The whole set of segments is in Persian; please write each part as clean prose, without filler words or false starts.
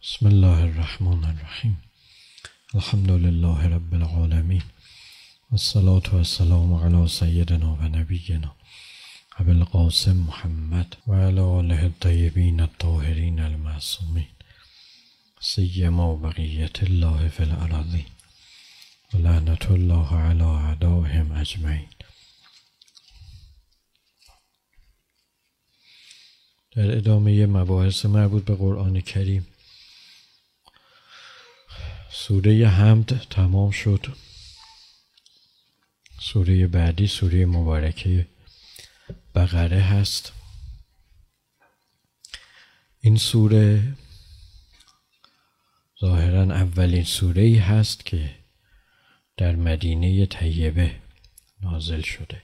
بسم الله الرحمن الرحیم. الحمد لله رب العالمین والصلاة والسلام علی سیدنا و نبینا ابی القاسم محمد و علی آله الطیبین الطاهرین المعصومین سیما بقیة الله فی الارضین و لعنة الله علی اعدائهم اجمعین. در ادامه مباحث مربوط به قرآن کریم، سوره حمد تمام شد. سوره بعدی سوره مبارکه بقره هست. این سوره ظاهراً اولین سوره‌ای هست که در مدینه طیبه نازل شده،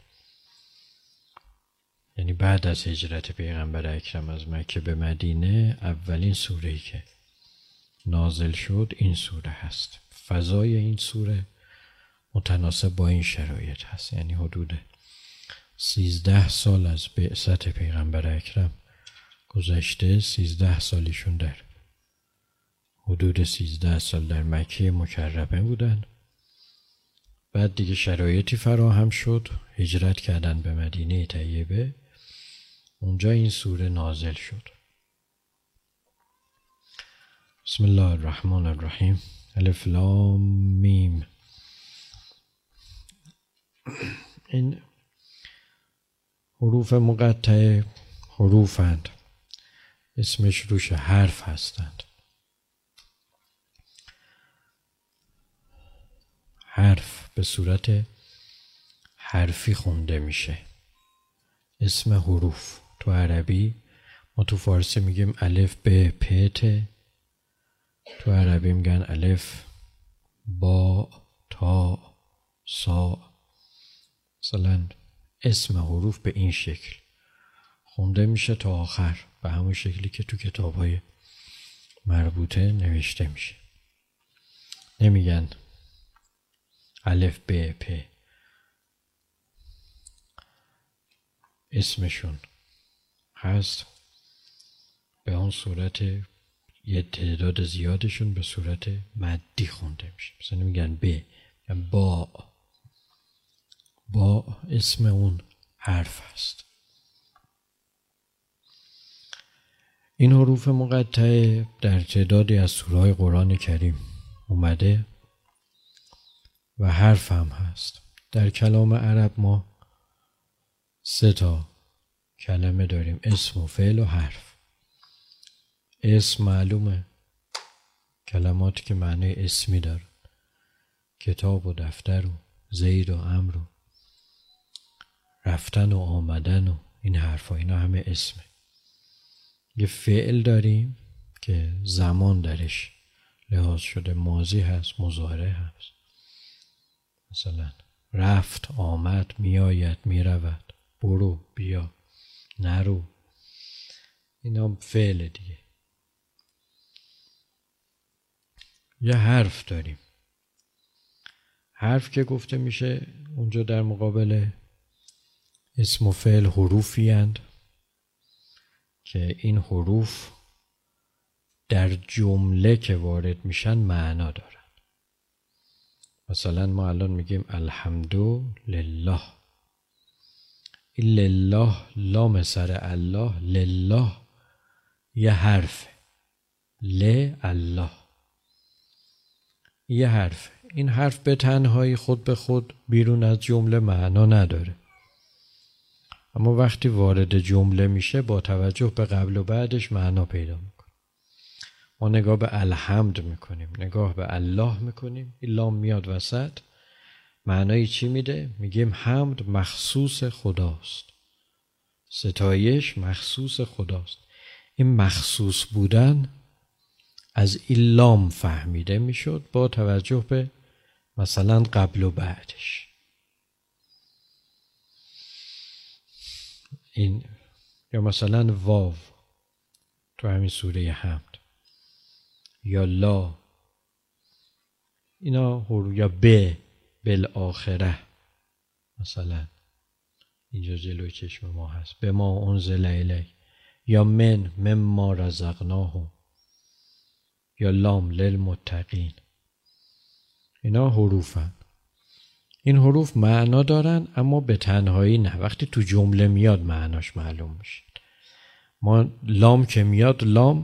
یعنی بعد از هجرت پیغمبر اکرم از مکه به مدینه اولین سوره‌ای که نازل شد این سوره هست. فضای این سوره متناسب با این شرایط هست، یعنی حدود 13 سال از بعثت پیغمبر اکرم گذشته. 13 سالیشون در حدود 13 سال در مکه مکرمه بودن. بعد دیگه شرایطی فراهم شد، هجرت کردن به مدینه طیبه، اونجا این سوره نازل شد. بسم الله الرحمن الرحیم. الف لام میم. این حروف مقطعه حروفند، اسمش روش حرف هستند. حرف به صورت حرفی خونده میشه. اسم حروف تو عربی، ما تو فارسی میگیم الف ب پ ت، تو عربی میگن الف با تا سا. مثلا اسم حروف به این شکل خونده میشه تا آخر، به همون شکلی که تو کتاب‌های مربوطه نوشته میشه. نمیگن الف ب پ. اسمشون هست به اون صورت، یه تعداد زیادشون به صورت مدی خونده میشه. مثلا میگن ب، با اسم اون حرف هست. این حروف مقطعه در تعدادی از سوره‌های قرآن کریم اومده و حرف هم هست. در کلام عرب ما 3 تا کلمه داریم: اسم و فعل و حرف. اسم معلومه، کلماتی که معنی اسمی داره، کتاب و دفتر و زید و امر و رفتن و آمدن و این حرفا، اینا همه اسمه. یه فعل داریم که زمان درش لحاظ شده، ماضی هست، مضارع هست. مثلا رفت، آمد، میآید، میرود، برو، بیا، نرو، اینا فعل دیگه. یه حرف داریم. حرف که گفته میشه اونجا در مقابل اسم و فعل حروفی اند که این حروف در جمله که وارد میشن معنا دارن. مثلا ما الان میگیم الحمدلله. این لله، لام سر الله، لله یه حرف، الله یه حرف. این حرف به تنهایی خود به خود بیرون از جمله معنا نداره، اما وقتی وارد جمله میشه با توجه به قبل و بعدش معنا پیدا میکنه. ما نگاه به الحمد میکنیم، نگاه به الله میکنیم، این لام میاد وسط، معنای چی میده؟ میگیم حمد مخصوص خداست، ستایش مخصوص خداست. این مخصوص بودن از این لام فهمیده میشد با توجه به مثلا قبل و بعدش. این یا مثلا واو تو همین سوره حمد، یا لا، اینا یا ب بالآخره. مثلا اینجا جلوی چشم ما هست، به ما انزل الیک، یا من مما رزقناهم، یا لام للمتقین. اینا حروفن. این حروف معنا دارن اما به تنهایی نه، وقتی تو جمله میاد معناش معلوم میشه. ما لام که میاد، لام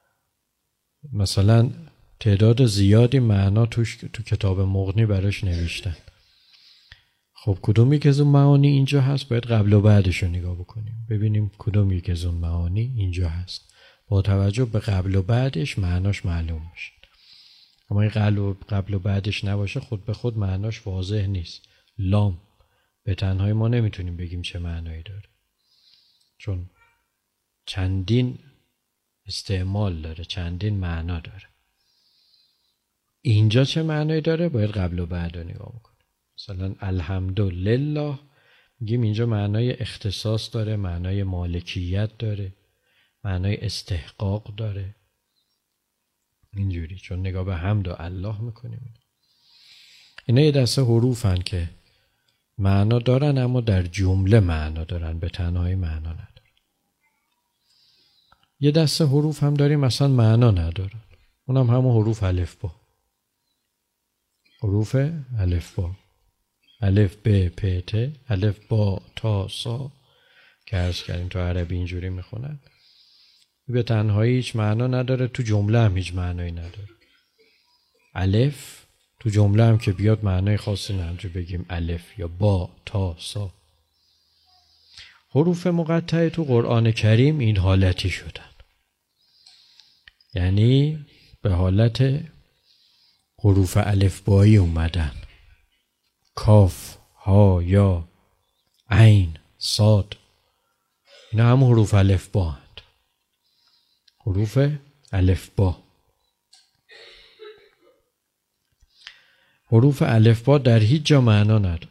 مثلا تعداد زیادی معنا تو کتاب مغنی براش نوشتن. خب کدومی که از اون معانی اینجا هست باید قبل و بعدش رو نگاه بکنیم ببینیم کدومی که از اون معانی اینجا هست. با توجه به قبل و بعدش معناش معلوم میشه. اما این قبل و بعدش نباشه خود به خود معناش واضح نیست. لام به تنهایی ما نمیتونیم بگیم چه معنایی داره، چون چندین استعمال داره، چندین معنا داره. اینجا چه معنایی داره؟ باید قبل و بعد رو نگاه بکنیم. مثلا الحمدلله میگیم اینجا معنای اختصاص داره، معنای مالکیت داره، معنای استحقاق داره. اینجوری چون نگاه به حمد و الله میکنیم. اینا یه دسته حروفن که معنا دارن اما در جمله معنا دارن، به تنهایی معنا ندارن. یه دسته حروف هم داریم مثلا معنا ندارن، اونم همون حروف الفبا. حروف الفبا، الف ب پ ت، الف با تا سا که عرض کردیم تو عربی اینجوری میخونن. به تنهایی هیچ معنا نداره، تو جمله هم هیچ معنایی نداره. الف تو جمله هم که بیاد معنای خاصی نداره، بگیم الف یا با تا سا. حروف مقطعه تو قرآن کریم این حالتی شدن، یعنی به حالت حروف الفبایی اومدن. کاف، ها، یا، عین، صاد، اینا هم حروف الفبا هست. حروف الفبا. حروف الفبا در هیچ جا معنا ندارن.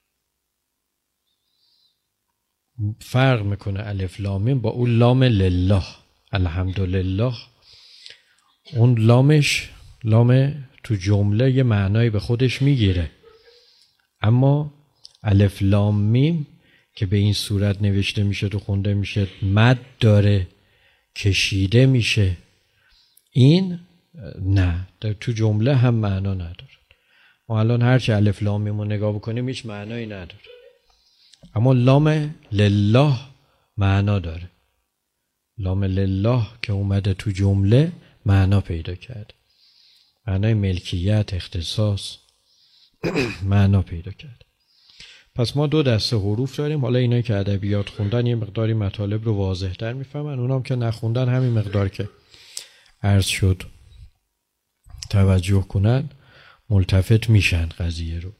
فرق میکنه الف لام میم با اون لام لله. الحمدلله اون لامش لام تو جمله یه معنایی به خودش میگیره، اما الف لام میم که به این صورت نوشته میشه تو خونده میشه، مد داره، کشیده میشه، این نه، تو جمله هم معنا نداره. ما الان هرچی الف لام میم رو نگاه بکنیم هیچ معنایی نداره، اما لام لله معنا داره. لام لله که اومده تو جمله معنا پیدا کرده، معنای ملکیت، اختصاص معنا پیدا کرده. پس ما دو دسته حروف داریم. حالا اینایی که ادبیات خوندن یه مقداری مطالب رو واضح‌تر میفهمن، اونام که نخوندن همین مقدار که عرض شد توجه کنن ملتفت میشن قضیه رو.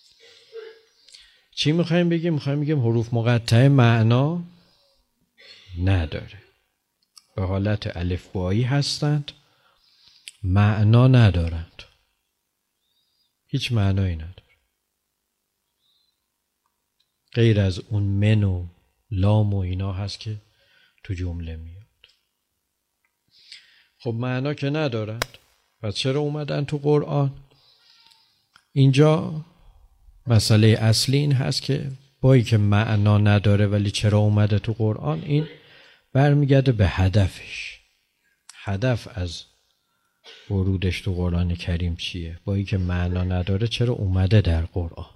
چی میخوایم بگیم؟ میخوایم بگیم حروف مقطعه معنا نداره، به حالت الفبایی هستند، معنا ندارند، هیچ معنایی نداره غیر از اون من و لام و اینا هست که تو جمله میاد. خب معنا که ندارند، پس چرا اومدن تو قرآن؟ اینجا مسئله اصلی این هست که با اینکه معنا نداره ولی چرا اومده تو قرآن، این برمیگرده به هدفش. هدف از ورودش تو قرآن کریم چیه؟ با اینکه معنا نداره چرا اومده در قرآن؟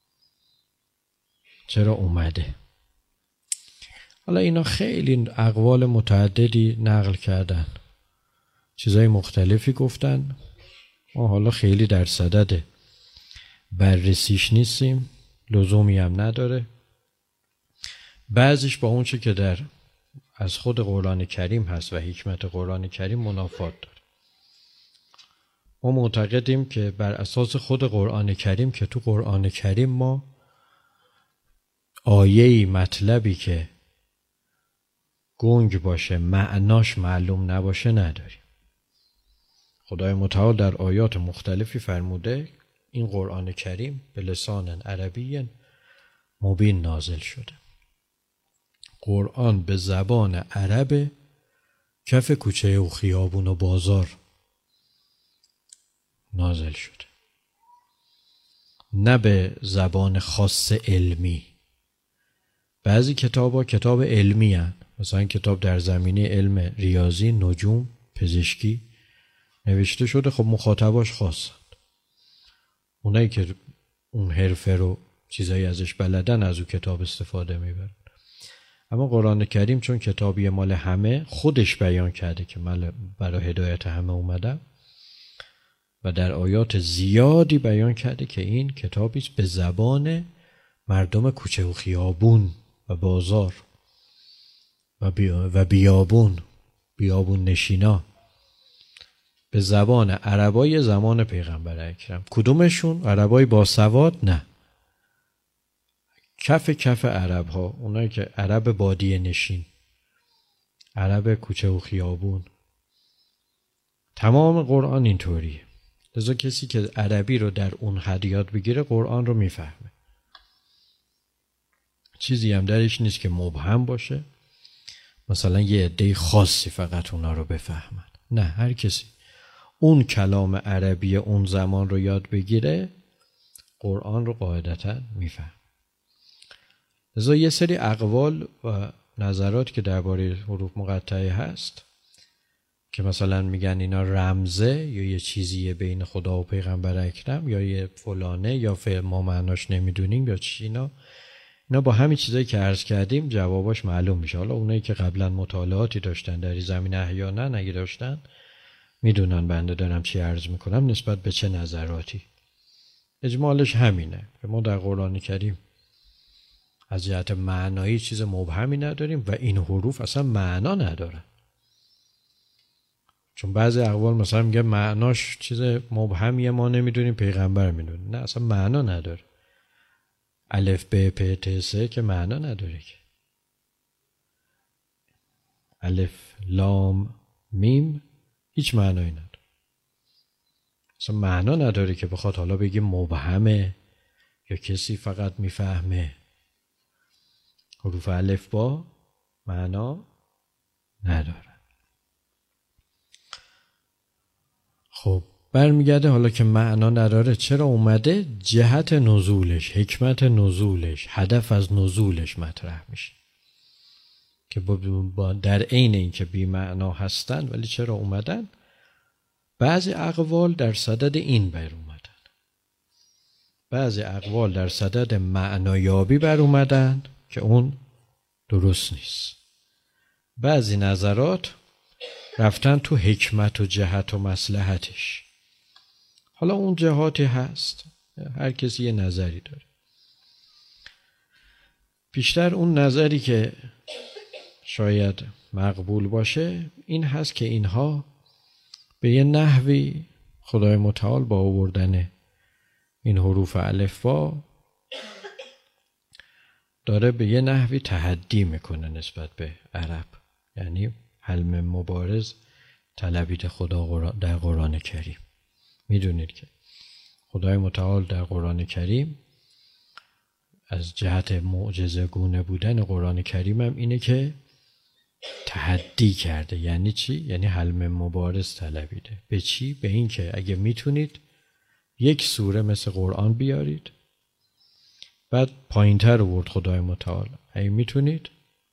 چرا اومده؟ حالا اینا خیلی اقوال متعددی نقل کردن، چیزای مختلفی گفتن. ما حالا خیلی در صدد بررسیش نیستیم، لزومی هم نداره. بعضیش با اون چه که از خود قرآن کریم هست و حکمت قرآن کریم منافات داره. ما معتقدیم که بر اساس خود قرآن کریم که تو قرآن کریم ما آیه‌ای مطلبی که گنگ باشه معناش معلوم نباشه نداریم. خدای متعال در آیات مختلفی فرموده این قرآن کریم به لسان عربی مبین نازل شده. قرآن به زبان عرب کف کوچه و خیابون و بازار نازل شده، نه به زبان خاص علمی. بعضی کتابا کتاب علمی هن. مثلا کتاب در زمینه علم ریاضی، نجوم، پزشکی نوشته شده، خب مخاطباش خواستن. اونایی که اون حرفه رو چیزایی ازش بلدن از اون کتاب استفاده میبرن. اما قرآن کریم چون کتابی مال همه، خودش بیان کرده که من برای هدایت همه اومدم و در آیات زیادی بیان کرده که این کتابی است به زبان مردم کوچه و خیابون و بازار و بیابون نشینا، به زبان عربای زمان پیغمبر اکرم. کدومشون؟ عربای باسواد؟ نه، کف عرب ها، اونایی که عرب بادیه نشین، عرب کوچه و خیابون. تمام قرآن اینطوریه. لذا کسی که عربی رو در اون حد یاد بگیره قرآن رو میفهمه. چیزی هم درش نیست که مبهم باشه، مثلا یه عده خاصی فقط اونا رو بفهمن. نه، هر کسی اون کلام عربی اون زمان رو یاد بگیره قرآن رو قاعدتا میفهم. لذا یه سری اقوال و نظرات که درباره حروف مقطعه هست که مثلا میگن اینا رمزه یا یه چیزیه بین خدا و پیغمبر اکرم یا یه فلانه یا ما معناش نمیدونیم یا چی، اینا با همین چیزایی که عرض کردیم جواباش معلوم میشه. حالا اونایی که قبلا مطالعاتی داشتن در این زمینه احیانا اگه داشتن میدونن بنده دارم چی عرض میکنم نسبت به چه نظراتی. اجمالش همینه که ما در قرآن کریم از جهت معنایی چیز مبهمی نداریم و این حروف اصلا معنا ندارن. چون بعضی اقوال مثلا میگه معناش چیز مبهمیه ما نمیدونیم پیغمبر میدونه. نه، اصلا معنا نداره. الف ب پ ت س که معنا نداره که. الف لام میم هیچ معنایی نداره. اصلا معنا نداره که بخواد حالا بگی مبهمه یا کسی فقط میفهمه. حروف الف با معنا نداره. خب برمیگرده حالا که معنا نداره چرا اومده؟ جهت نزولش، حکمت نزولش، هدف از نزولش مطرح میشه که در عین این که بی معنا هستن ولی چرا اومدن؟ بعضی اقوال در صدد این بر اومدن، بعضی اقوال در صدد معنایابی بر اومدن که اون درست نیست. بعضی نظرات رفتن تو حکمت و جهت و مصلحتش. حالا اون جهاتی هست، هر کسی یه نظری داره. بیشتر اون نظری که شاید مقبول باشه این هست که اینها به یه نحوی خدای متعال با آوردن این حروف الفبا داره به یه نحوی تحدی میکنه نسبت به عرب، یعنی حلم مبارز طلبید خدا در قرآن کریم. میدونید که خدای متعال در قرآن کریم از جهت معجزه گونه بودن قرآن کریم هم اینه که تحدی کرده. یعنی چی؟ یعنی حلم مبارز طلبیده. به چی؟ به این که اگه میتونید یک سوره مثل قرآن بیارید، بعد پایین‌تر آورد خدای متعال اگه میتونید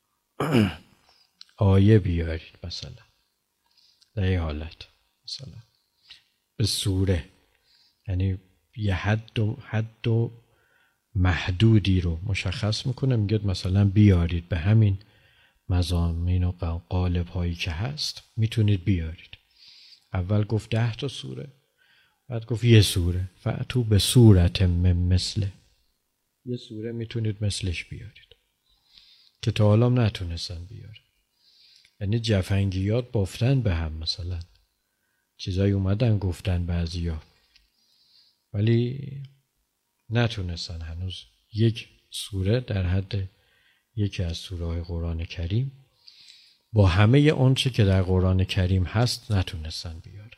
آیه بیارید، مثلا در این حالت مثلا به سوره، یعنی یه حد و محدودی رو مشخص میکنه، میگه مثلا بیارید به همین مضامین و قالب هایی که هست میتونید بیارید. اول گفت 10 تا سوره، بعد گفت یه سوره، فأتوا به سورة من مثله، یه سوره میتونید مثلش بیارید که تا حالا نتونستن بیارن. یعنی جفنگیات بافتن به هم، مثلا چیزایی اومدن گفتن بعضیا ولی نتونستن هنوز یک سوره در حد یکی از سوره‌های قرآن کریم با همه آنچه که در قرآن کریم هست نتونستن بیارن.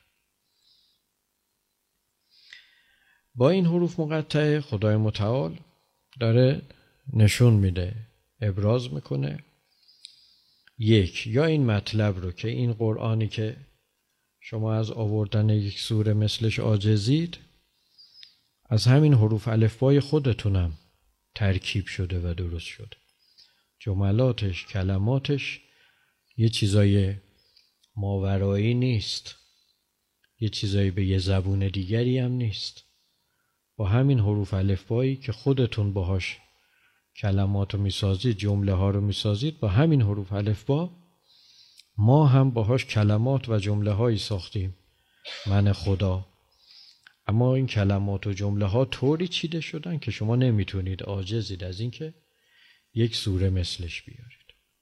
با این حروف مقطعه خدای متعال داره نشون میده، ابراز میکنه یک، یا این مطلب رو که این قرآنی که شما از آوردن یک سوره مثلش عاجزید از همین حروف الفبای خودتونم ترکیب شده و درست شده. جملاتش، کلماتش یه چیزای ماورایی نیست، یه چیزایی به یه زبون دیگری هم نیست. با همین حروف الفبایی که خودتون باهاش کلمات رو میسازید، جمله ها رو میسازید، با همین حروف الفبا ما هم باهاش کلمات و جمله هایی ساختیم. من خدا. اما این کلمات و جمله ها طوری چیده شدن که شما نمیتونید، عاجزید از این که یک سوره مثلش بیارید.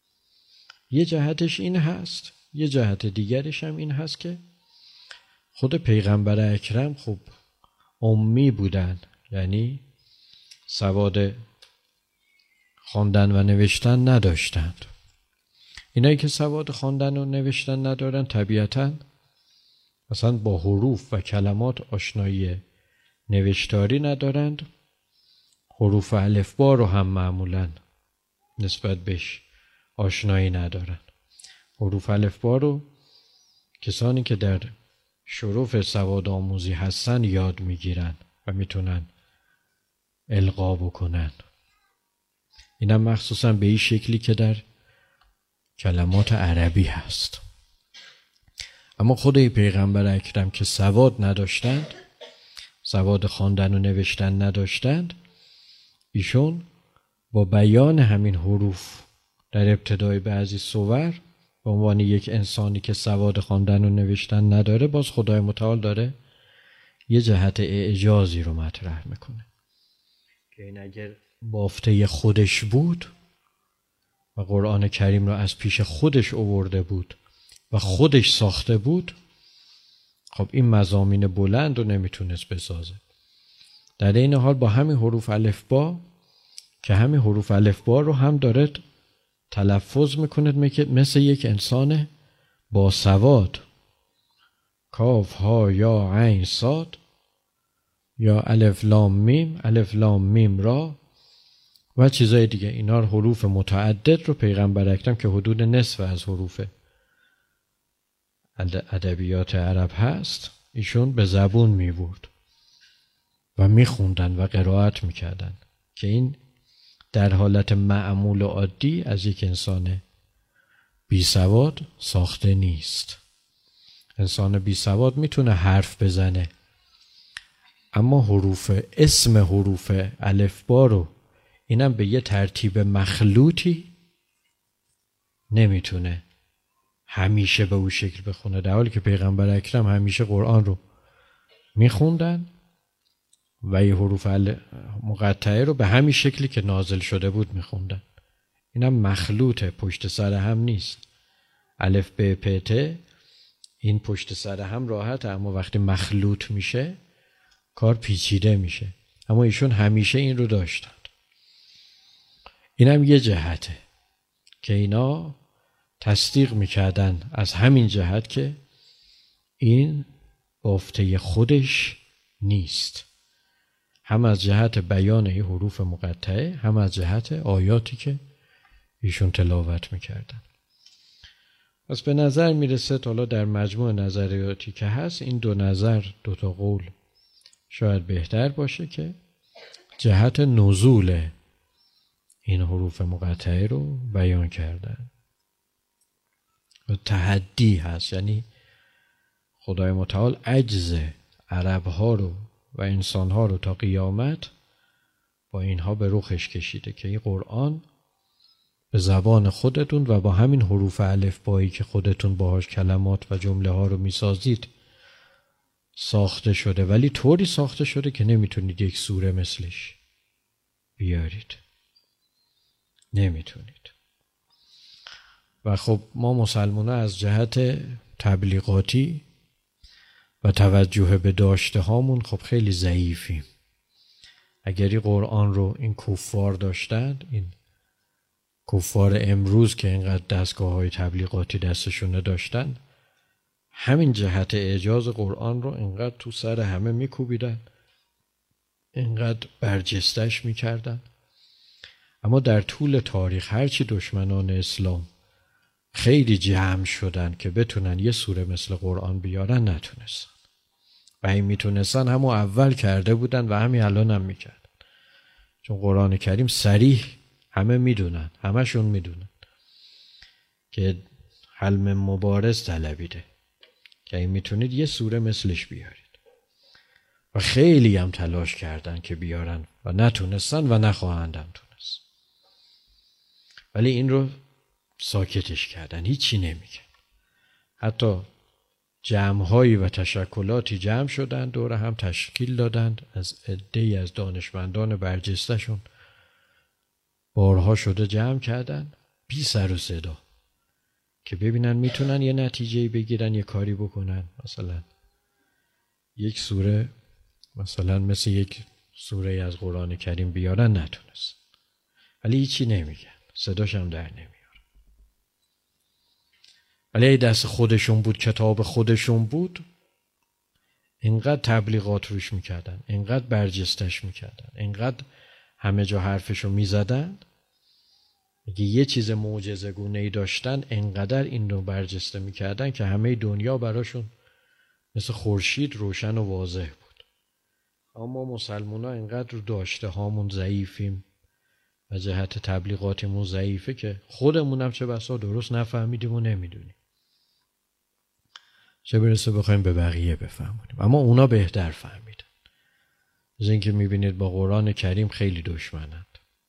یه جهتش این هست. یه جهت دیگرش هم این هست که خود پیغمبر اکرم خب امی بودن، یعنی سواد خواندن و نوشتن نداشتند. اینایی که سواد خواندن و نوشتن ندارن طبیعتاً مثلا با حروف و کلمات آشنایی نوشتاری ندارند. حروف الفبا رو هم معمولاً نسبت بهش آشنایی ندارن. حروف الفبا رو کسانی که در شرف سواد آموزی هستن یاد میگیرن و میتونن القا بکنن. اینم مخصوصا به این شکلی که در کلمات عربی هست. اما خود پیغمبر اکرم که سواد نداشتند، سواد خواندن و نوشتن نداشتند، ایشون با بیان همین حروف در ابتدای بعضی سور به عنوان یک انسانی که سواد خواندن و نوشتن نداره، باز خدای متعال داره یه جهت اعجازی رو مطرح میکنه که این اگر بافته خودش بود و قرآن کریم رو از پیش خودش آورده بود و خودش ساخته بود، خب این مضامین بلند رو نمیتونست بسازه. در این حال با همین حروف الفبا که همین حروف الفبا رو هم داره تلفظ میکنه مثل یک انسان با سواد، کاف ها یا عین صاد یا الف لام میم، الف لام میم را و چیزای دیگه. اینا حروف متعدد رو پیغمبر اکرم که حدود نصف از حروف ادبیات عرب هست ایشون به زبون میورد و میخوندن و قرائت میکردن که این در حالت معمول و عادی از یک انسان بی سواد ساخته نیست. انسان بی سواد میتونه حرف بزنه، اما اسم حروف الفبا رو اینم به یه ترتیب مخلوطی نمیتونه همیشه به اون شکل بخونه، در حالی که پیغمبر اکرم همیشه قرآن رو میخوندن و یه حروف مقطعه رو به همین شکلی که نازل شده بود میخوندن. اینم مخلوطه، پشت سر هم نیست. الف ب پ ت این پشت سر هم راحته، اما وقتی مخلوط میشه کار پیچیده میشه. اما ایشون همیشه این رو داشتن. اینم یه جهته که اینا تصدیق میکردن از همین جهت که این بافته خودش نیست، هم از جهت بیان این حروف مقطعه، هم از جهت آیاتی که ایشون تلاوت میکردن. پس به نظر میرسه حالا در مجموع نظریاتی که هست این دو نظر، دو تا قول شاید بهتر باشه که جهت نزول این حروف مقطعه رو بیان کردن. و تحدی هست، یعنی خدای متعال عجز عربها رو و انسانها رو تا قیامت با اینها به رخش کشیده که این قرآن به زبان خودتون و با همین حروف الفبایی که خودتون باهاش کلمات و جمله ها رو میسازید ساخته شده، ولی طوری ساخته شده که نمیتونید یک سوره مثلش بیارید، نمیتونید. و خب ما مسلمان‌ها از جهت تبلیغاتی و توجه به داشته هامون خب خیلی ضعیفیم. اگر این قرآن رو این کفار داشتن، این کفار امروز که اینقدر دستگاه‌های تبلیغاتی دستشونه داشتن، همین جهت اعجاز قرآن رو اینقدر تو سر همه میکوبیدن، اینقدر برجستش میکردن. اما در طول تاریخ هرچی دشمنان اسلام خیلی جمع شدن که بتونن یه سوره مثل قرآن بیارن، نتونستن. و این میتونستن همون اول کرده بودن و همین الان هم میکردن، چون قرآن کریم صریح همه میدونن، همشون میدونن که حلم مبارز طلبیده، که این میتونید یه سوره مثلش بیارید. و خیلی هم تلاش کردن که بیارن و نتونستن و نخواهندم تونست. ولی این رو ساکتش کردن، هیچی نمیگن. حتی جمع‌هایی و تشکلاتی جمع شدن دور هم تشکیل دادند از عده‌ای از دانشمندان برجسته‌شون، بارها شده جمع کردن بی سر و صدا که ببینن میتونن یه نتیجه‌ای بگیرن، یه کاری بکنن. مثلا یک سوره مثلا مثل یک سوره از قرآن کریم بیارن، نتونست. ولی هیچی نمیگن، صداش هم در نمیاد. ولی دست خودشون بود، کتاب خودشون بود، اینقدر تبلیغات روش میکردن، اینقدر برجستش میکردن، اینقدر همه جا حرفشو میزدن. اگه یه چیز معجزه گونه‌ای داشتن، اینقدر این رو برجسته میکردن که همه دنیا براشون مثل خورشید روشن و واضح بود. اما مسلمان ها اینقدر رو داشته هامون ضعیفیم و جهت تبلیغاتمون ضعیفه که خودمونم چه بسا درست نفهمیدیم و نمیدونیم، چه برسه بخوایم به بقیه بفهمونیم. اما اونا بهتر فهمیدن. از اینکه میبینید با قرآن کریم خیلی دشمنند،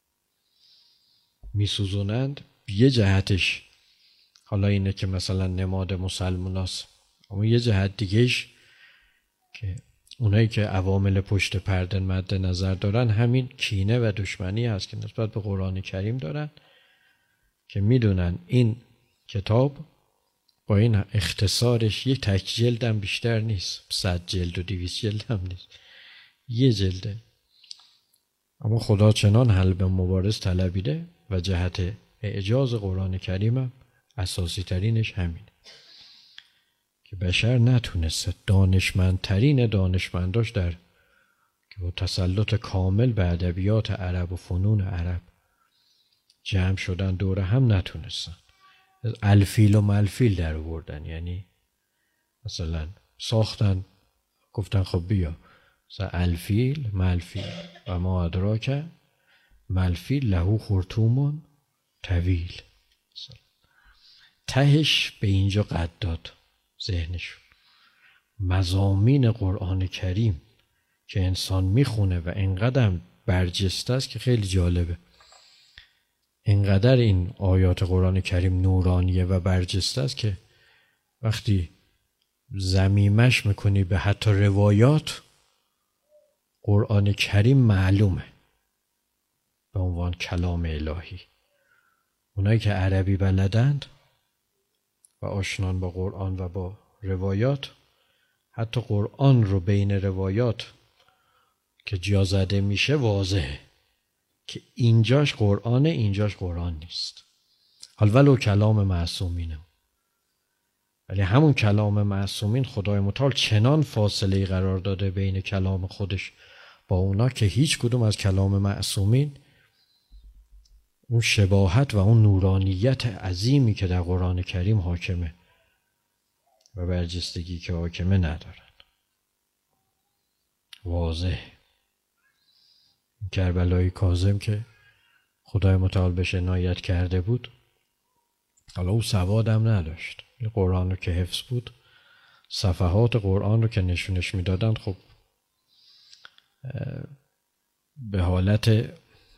میسوزونند. یه جهتش حالا اینه که مثلا نماد مسلماناست، اما یه جهت دیگهش که اونایی که عوامل پشت پرده مد نظر دارن همین کینه و دشمنی هست که نسبت به قرآن کریم دارن، که میدونن این کتاب با این اختصارش یک تک جلد هم بیشتر نیست، 100 جلد و 200 جلد هم نیست، یه جلده. اما خدا چنان حلب مبارز طلبیده و جهت اعجاز قرآن کریم هم اساسی ترینش همینه که بشر نتونسته دانشمندترین دانشمنداش در که با تسلط کامل به ادبیات عرب و فنون عرب جمع شدن دور هم نتونستن الفیل و ملفیل در آوردن. یعنی مثلا ساختن، گفتن خب بیا مثلا الفیل ملفیل و ما ادراک ملفیل له خرطوم طویل، تهش به اینجا قد داد ذهنشون. مضامین قرآن کریم که انسان میخونه و اینقدر برجسته است که خیلی جالبه. اینقدر این آیات قرآن کریم نورانیه و برجسته است که وقتی ضمیمش میکنی به حتی روایات، قرآن کریم معلومه به عنوان کلام الهی. اونایی که عربی بلدند و آشنان با قرآن و با روایات، حتی قرآن رو بین روایات که جا زده میشه واضحه که اینجاش قرآنه، اینجاش قرآن نیست. حال ولو کلام معصومینه، ولی همون کلام معصومین خدای متعال چنان فاصله قرار داده بین کلام خودش با اونا که هیچ کدوم از کلام معصومین اون شباهت و اون نورانیت عظیمی که در قرآن کریم حاکمه و برجستگی که حاکمه ندارن. واضح کربلای کاظم که خدای متعال بهش عنایت کرده بود، حالا او سوادم نداشت، قرآن رو که حفظ بود، صفحات قرآن رو که نشونش میدادند خب به حالت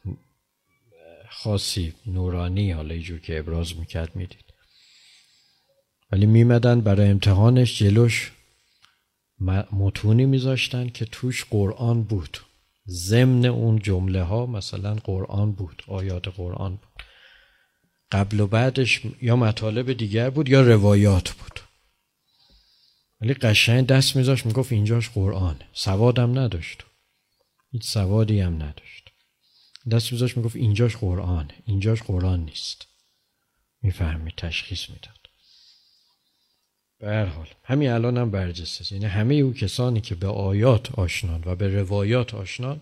خاصی نورانی، حالا اینجور که ابراز میکرد میدید. ولی میمدن برای امتحانش جلوش متونی میذاشتن که توش قرآن بود، ضمن اون جمله ها مثلا قرآن بود، آیات قرآن بود، قبل و بعدش یا مطالب دیگر بود یا روایات بود. ولی قشنگ دست میذاشت میگفت اینجاش قرآن. سوادم نداشت، هیچ سوادی هم نداشت. دست میذاشت میگفت اینجاش قرآن، اینجاش قرآن نیست. میفهمید، تشخیص میداد. به هر حال همین الان هم برجسته است. یعنی همه او کسانی که به آیات آشنان و به روایات آشنان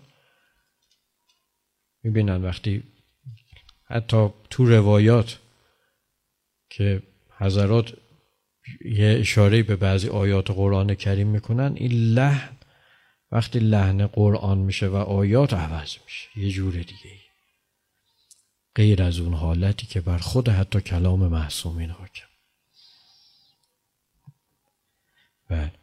میبینن وقتی حتی تو روایات که حضرات یه اشاره به بعضی آیات قرآن کریم میکنن، این لحن وقتی لحن قرآن میشه و آیات عوض میشه یه جور دیگه، غیر از اون حالتی که بر خود حتی کلام معصومین حاکم. بله.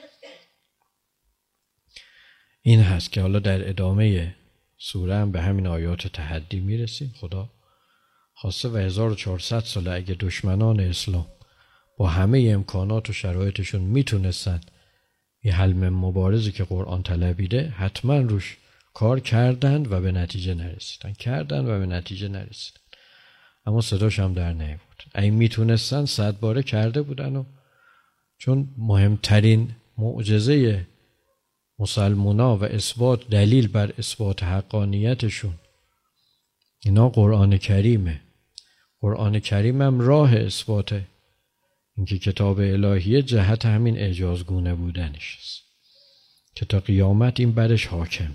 این هست که حالا در ادامه سوره هم به همین آیات تحدی میرسیم. خدا خواسته و 1400 ساله اگه دشمنان اسلام با همه امکانات و شرایطشون میتونستن یه حل من مبارزی که قرآن طلبیده حتما روش کار کردند و به نتیجه نرسیدن. اما صداش هم در نیامد. اگه میتونستن 100 باره کرده بودن و چون مهمترین معجزه مسلمونا و اثبات دلیل بر اثبات حقانیتشون اینا قرآن کریمه. قرآن کریم هم راه اثباته. اینکه کتاب الهیه جهت همین اعجازگونه بودنش است که تا قیامت این برش حاکم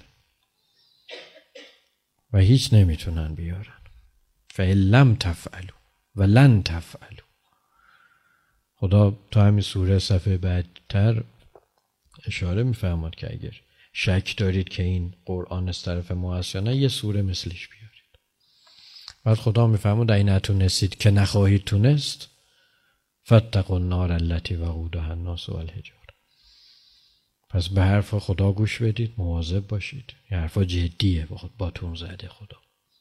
و هیچ نمیتونن بیارن. فَإِلَّمْ تَفْعَلُوا وَلَنْ تَفْعَلُوا. خدا تو همین سوره صفحه بعدتر اشاره میفرماد که اگر شک دارید که این قرآن از طرف ما هست یا نه یه سوره مثلش بیارید. بعد خدا میفرماد اگه نتونستید که نخواهید تونست فاتقوا النار التي وقودها الناس والحجاره. پس به حرف خدا گوش بدید، مواظب باشید. این حرفا جدیه، باتون زده خدا.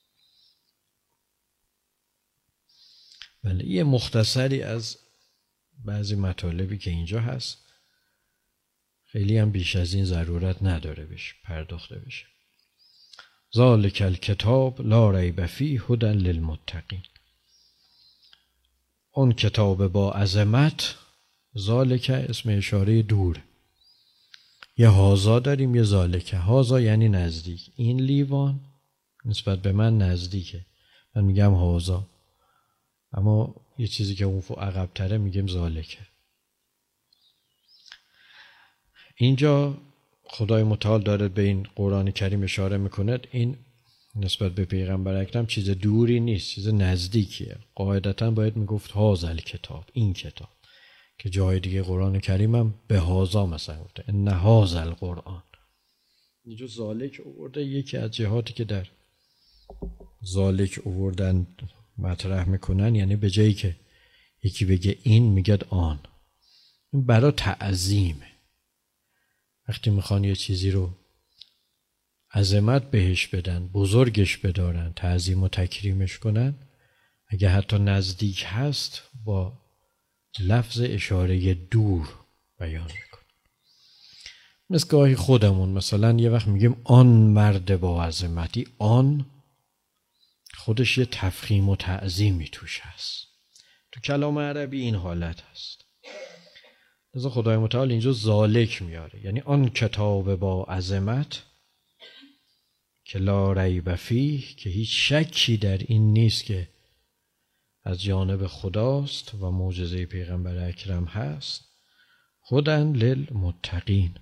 ولی یه مختصری از بعضی مطالبی که اینجا هست، خیلی هم بیش از این ضرورت نداره بشه پرداخته بشه. ذالک الکتاب لا ریب فیه هدی للمتقین. اون کتاب با عظمت، ذالک اسم اشاره دور. یه هازا داریم، یه ذالکه. هازا یعنی نزدیک. این لیوان نسبت به من نزدیکه، من میگم هازا. اما یه چیزی که اون عقب تره میگم ذالکه. اینجا خدای متعال داره به این قرآن کریم اشاره میکنه. این نسبت به پیغمبر اکرم چیز دوری نیست، چیز نزدیکیه. قاعدتا باید میگفت هازل کتاب، این کتاب، که جای دیگه قرآن کریم هم به هازا مثلا گفته ان هازل قرآن. اینجا ذالک آورده. یکی از جهاتی که در ذالک آوردن مطرح میکنن، یعنی به جایی که یکی بگه این میگه آن. این برای تعظیمه. وقتی میخوان یه چیزی رو عظمت بهش بدن، بزرگش بدارن، تعظیم و تکریمش کنن، اگه حتی نزدیک هست با لفظ اشاره دور بیان میکن. مثل گاهی خودمون مثلا یه وقت میگیم آن مرد با عظمتی، آن خودش یه تفخیم و تعظیمی توش هست. تو کلام عربی این حالت هست. لذا خدای متعال اینجا ذالک میاره، یعنی آن کتاب با عظمت که لا ریب فیه، که هیچ شکی در این نیست که از جانب خداست و معجزه پیغمبر اکرم هست. هدی للمتقین.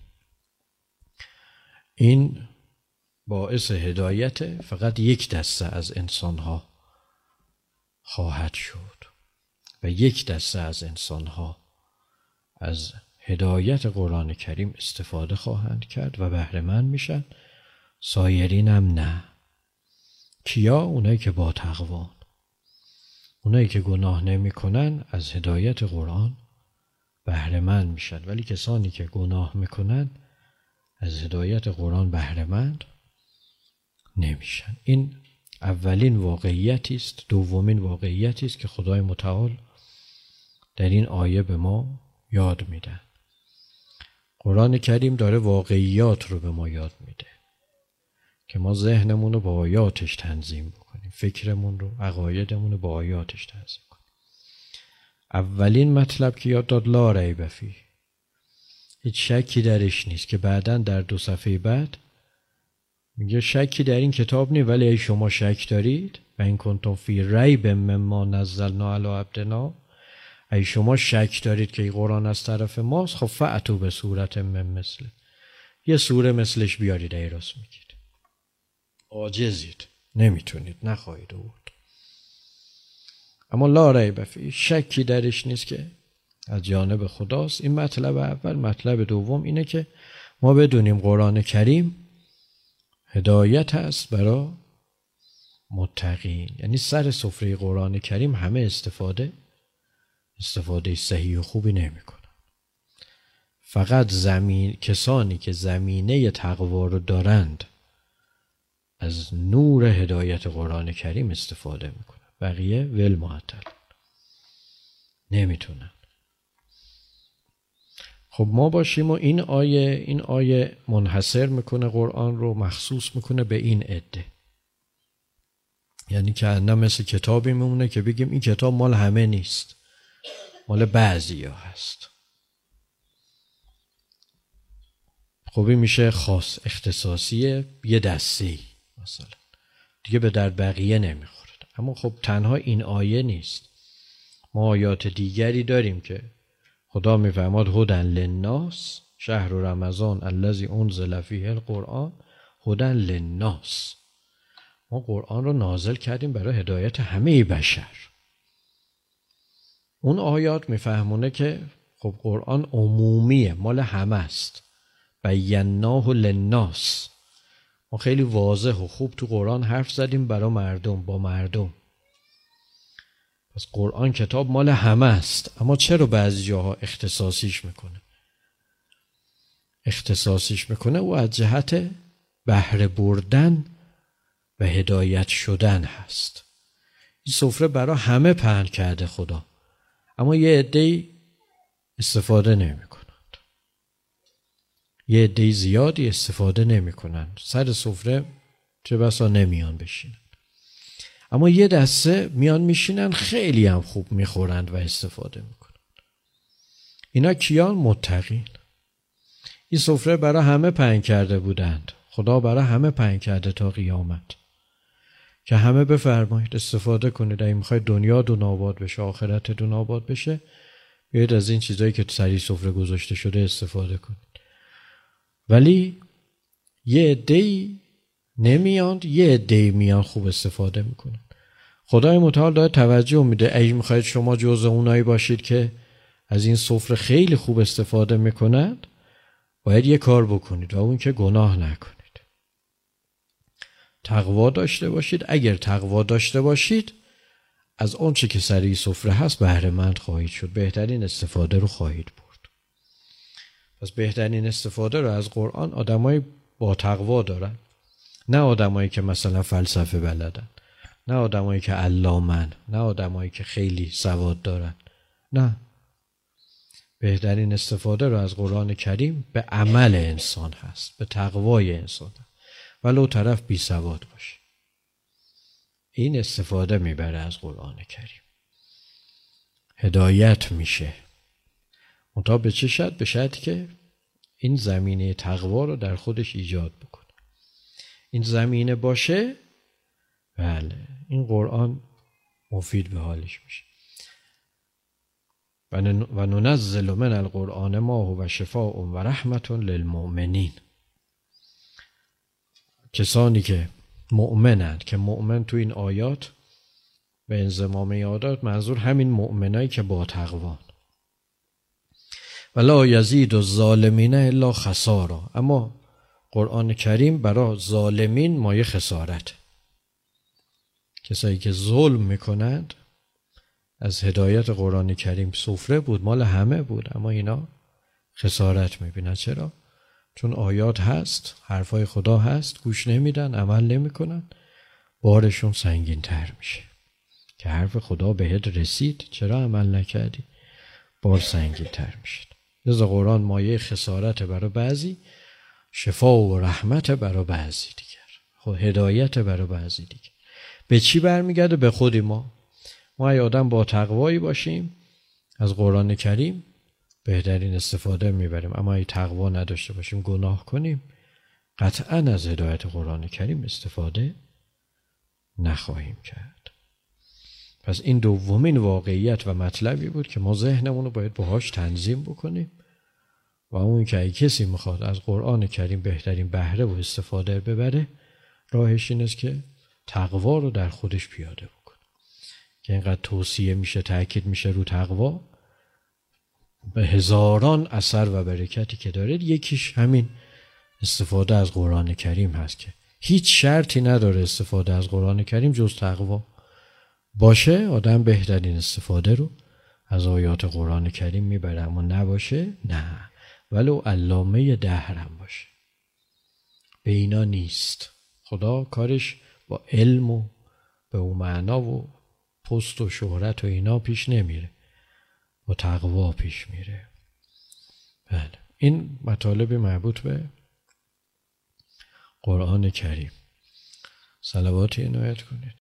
این باعث هدایت فقط یک دسته از انسانها خواهد شد و یک دسته از انسانها از هدایت قرآن کریم استفاده خواهند کرد و بهره مند میشن. سایرین هم نه. کیا؟ اونایی که با تقوان، اونایی که گناه نمی کنن از هدایت قرآن بهره مند میشن. ولی کسانی که گناه میکنن از هدایت قرآن بهره مند نمیشن. این اولین واقعیتی است. دومین واقعیتی است که خدای متعال در این آیه به ما یاد میده. قرآن کریم داره واقعیات رو به ما یاد میده که ما ذهنمون رو با آیاتش تنظیم بکنیم، فکرمون رو، عقایدمون رو با آیاتش تنظیم کنیم. اولین مطلب که یاد داد لا ریب فیه، هیچ شکی درش نیست، که بعداً در 2 صفحه بعد میگه شکی در این کتاب نیست، ولی ای شما شک دارید و این کنتم فی ریب مما نزلنا علی عبدنا، ای شما شک دارید که این قرآن از طرف ماست، خب فأتوا به صورت من مثله، یه سوره مثلش بیارید. ای راست میگید، عاجزید، نمیتونید، نخواهید آورد. اما لا ریب فیه، شکی درش نیست که از جانب خداست. این مطلب اول. مطلب دوم اینه که ما بدونیم قرآن کریم هدایت هست برای متقین. یعنی سر سفره قرآن کریم همه استفاده صحیح و خوبی نمی کنن. فقط کسانی که زمینه تقوا رو دارند از نور هدایت قرآن کریم استفاده میکنن، بقیه ول معطل نمیتونن. خب ما باشیم و این آیه منحصر میکنه قرآن رو، مخصوص میکنه به این عده. یعنی که نه مثل کتابی میمونه که بگیم این کتاب مال همه نیست، مال بعضی ها هست. خب این میشه خاص، اختصاصی یه دستی مثلا، دیگه به در بقیه نمیخوره. اما خب تنها این آیه نیست، ما آیات دیگری داریم که خدا میفرماد هدی للناس شهر رمضان الذی انزل فیه القرآن هدی للناس. ما قرآن رو نازل کردیم برای هدایت همه بشر. اون آیات میفهمونه که خب قرآن عمومیه، مال همه است. بیناه للناس، ما خیلی واضح و خوب تو قرآن حرف زدیم برای مردم، با مردم. پس قرآن کتاب مال همه است. اما چرا بعضی جاها اختصاصیش میکنه؟ او از جهت بهره بردن و هدایت شدن هست. این سفره برای همه پهن کرده خدا، اما یه عده‌ای استفاده نمی‌کنند، یه عده زیادی استفاده نمی‌کنند، سر سفره چه بسا نمیان بشینن. اما یه دسته میان میشینن، خیلی هم خوب میخورند و استفاده میکنن. اینا کیان؟ متقین. این سفره برای همه پهن کرده بودند، خدا برای همه پهن کرده تا قیامت که همه بفرمایید استفاده کنید. اگه میخواید دنیاتون آباد بشه، آخرتتون آباد بشه، بیاید از این چیزایی که سری سفره گذاشته شده استفاده کنید. ولی یه عده‌ای نمیاند، یه عده‌ای میان خوب استفاده میکنن. خدای متعال داره توجه میده، اگه میخواید شما جزء اونایی باشید که از این سفره خیلی خوب استفاده میکنند، باید یه کار بکنید و اون که گناه نکنید، تقوا داشته باشید. اگر تقوا داشته باشید از اون چه که سر این سفره هست بهره مند خواهید شد، بهترین استفاده رو خواهید برد. پس بهترین استفاده رو از قرآن آدمای با تقوا دارن، نه آدمایی که مثلا فلسفه بلدن، نه آدمایی که علامن، نه آدمایی که خیلی سواد دارن. نه، بهترین استفاده رو از قرآن کریم به عمل انسان هست، به تقوای انسان هست، ولو طرف بی سواد باشه. این استفاده میبره از قرآن کریم، هدایت میشه. منتها به چه شرط؟ به شرطی که این زمینه تقوا رو در خودش ایجاد بکنه. این زمینه باشه، بله، این قرآن مفید به حالش میشه. و ننزل من القرآن ما هو شفاء و رحمت للمؤمنین. کسانی که مؤمنند، که مؤمن تو این آیات به انضمام آیات منظور همین مؤمنایی که با تقوان. ولا یزید الظالمین الا خسارا. اما قرآن کریم برای ظالمین مایه خسارت. کسایی که ظلم میکنند، از هدایت قرآن کریم سفره بود، مال همه بود، اما اینا خسارت میبینن. چرا؟ چون آیات هست، حرفای خدا هست، گوش نمیدن، عمل نمیکنن، بارشون سنگین تر میشه. که حرف خدا بهت رسید، چرا عمل نکردی؟ بار سنگین تر میشه. لذا قرآن مایه خسارت برای بعضی، شفا و رحمت برای بعضی دیگر، خود هدایت برای بعضی دیگر. به چی برمیگرده؟ به خودی ما ای آدم با تقوایی باشیم، از قرآن کریم بهترین استفاده میبریم. اما ای تقوا نداشته باشیم، گناه کنیم، قطعا از هدایت قرآن کریم استفاده نخواهیم کرد. پس این دومین واقعیت و مطلبی بود که ما ذهنمون رو باید باهاش تنظیم بکنیم و اون که ای کسی میخواد از قرآن کریم بهترین بهره و استفاده ببره، راهش این است که تقوا رو در خودش پیاده بکنه. که اینقدر توصیه میشه، تأکید میشه رو تقوا، به هزاران اثر و برکتی که داره، یکیش همین استفاده از قرآن کریم هست که هیچ شرطی نداره استفاده از قرآن کریم جز تقوا باشه. آدم بهترین استفاده رو از آیات قرآن کریم میبره، اما نباشه نه. ولو علامه دهرم باشه. به اینا نیست. خدا کارش با علم و به اون معنا و پست و شهرت و اینا پیش نمیره، با تقوا پیش میره. بله، این مطالب مربوط به قرآن کریم. صلواتی عنایت کنید.